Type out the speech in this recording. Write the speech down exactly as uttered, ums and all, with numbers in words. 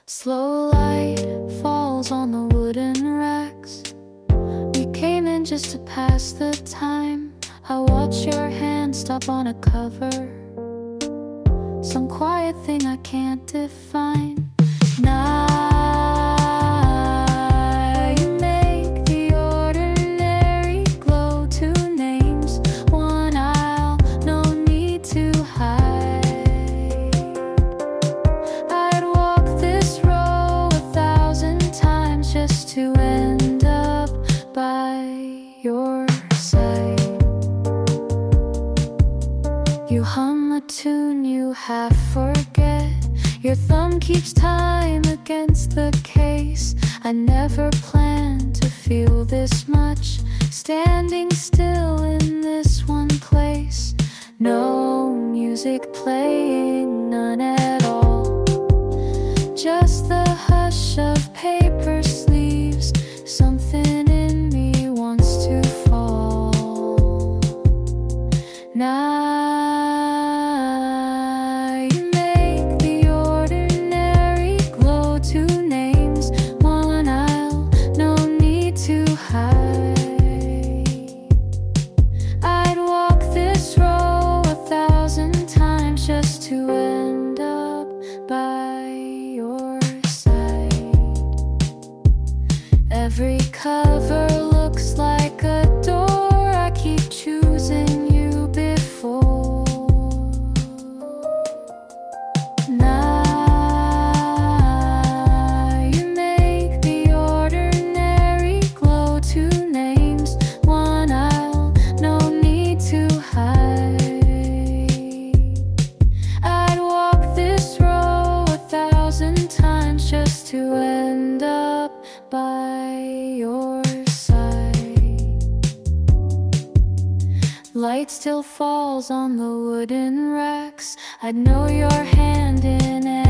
Slow light falls on the wooden racks. We came in just to pass the time. I watch your hand stop on a cover, some quiet thing I can't define. Now you make the ordinary glow. Two names, one aisle, no need to hide. I'd walk this row a thousand times just to end up by your side. You hum a tune you half forget. Your thumb keeps time against the case. I never planned to feel this much, standing still in this one place. No music playing, none at all. Just the hush of paper sleeves. Something in me wants to fall. Now to end up by your side. Every cover looks like a door. I keep choosing you before. Now you make the ordinary glow. Two names, one aisle, no need to hide. Times just to end up by your side. Light still falls on the wooden racks. I'd know your hand in